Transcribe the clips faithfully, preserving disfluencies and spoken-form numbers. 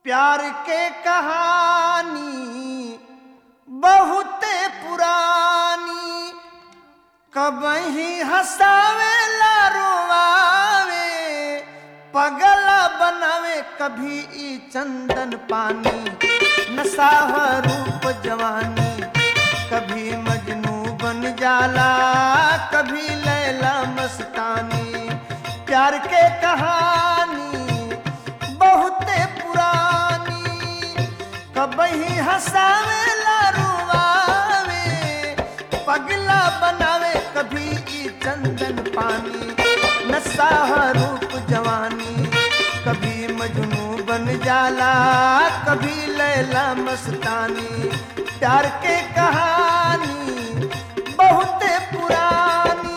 प्यार के कहानी बहुत पुरानी, कबही हंसावे ला रोवावे, पगला बनावे कभी ई चंदन पानी। नशा है रूप जवानी, कभी मजनू बन जाला, कभी लैला मस्तानी। प्यार के कहानी बहुत पुरानी, कबही हंसावे ला रुवावे, पगला बनावे कभी ई चंदन पानी। नशा है रूप जवानी, कभी मजनू बन जाला, कभी लैला मस्तानी। प्यार के कहानी बहुत पुरानी।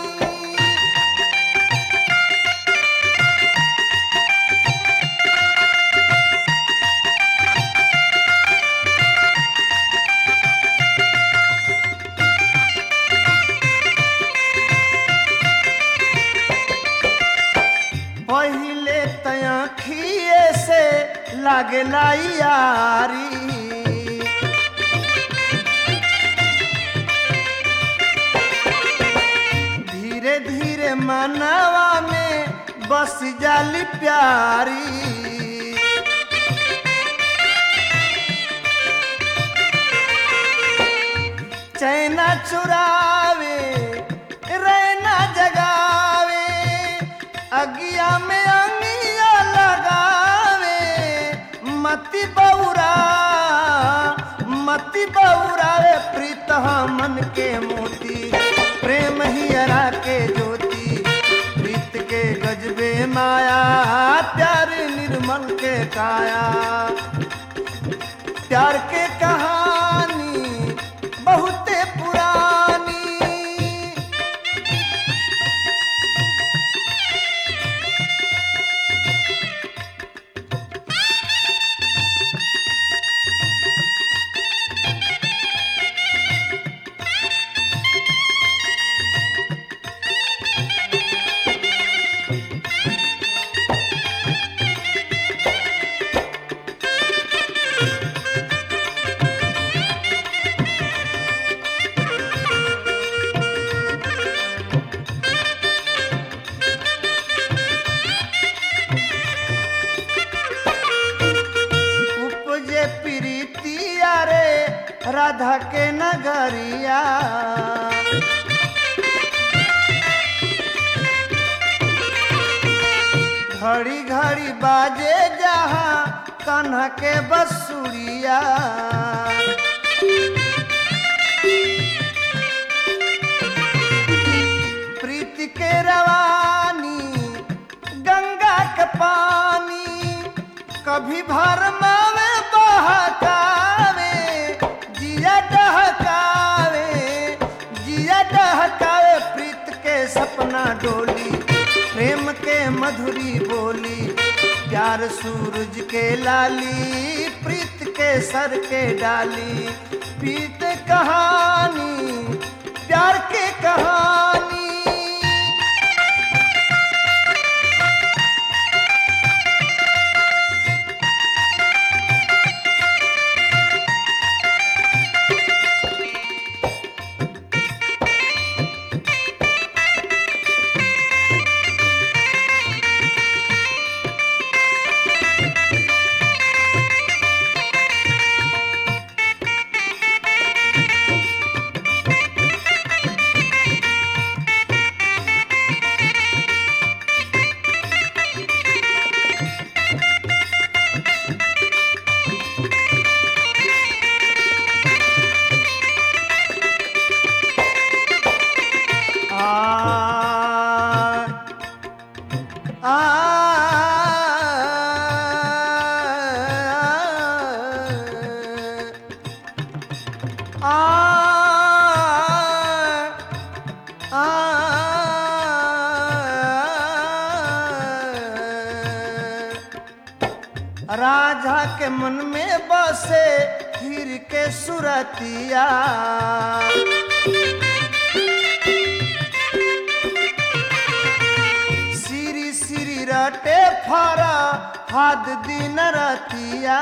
पहिले तयखिए से लागेला यारी, धीरे धीरे मनवा में बस जाली प्यारी। चैना चुरावे रैना जगावे, अगिया में अंगिया लगावे, मति बौरा मति बौरावे। प्रीत मन के मोती, प्रेम हियरा के ज्योति, प्रीत के गजबे माया, प्यार निर्मल के काया। प्यार के कहानी बहुत पुरानी। राधा के नगरिया, घड़ी घड़ी बाजे जहाँ कान्हा के बंसुरिया। प्रीति के रवानी गंगा के पानी, कभी भरमावे बहकावे, जिया डहकावे जिया डहकावे। प्रीत के सपना डोली, प्रेम के मधुरी बोली, प्यार सूरज के लाली, प्रीत के सर के डाली। प्रीत कहानी प्यार के कहानी। राजा के मन में बसे हीर के सुरतिया, सिरी सिरी रटे फरा हाथ दिन रतिया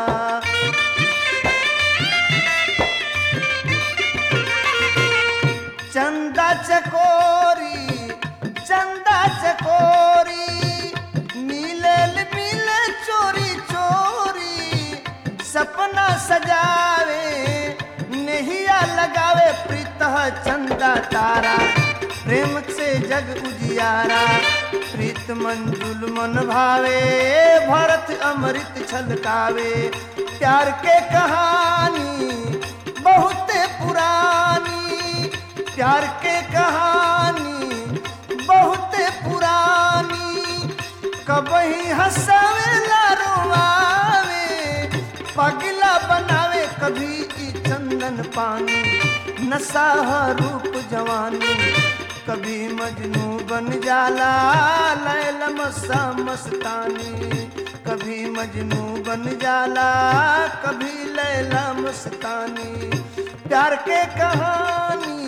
चंदा चकोरी चंदा चकोरी मिले मिले चोरी चोरी सपना सजावे नहिया लगावे प्रीत चंदा तारा प्रेम से जग उजियारा प्रीत मंजुल मन भावे भरत अमृत छलकावे प्यार के कहानी बहुत पुरानी प्यार के कहानी बहुत पुरानी कबही हंसावे रोवावे पगला बनावे कभी ई चंदन पानी नशा रूप जवानी कभी मजनू बन जाला लैला मस्ता मस्तानी कभी मजनू बन जाला कभी लैला मस्तानी प्यार के कहानी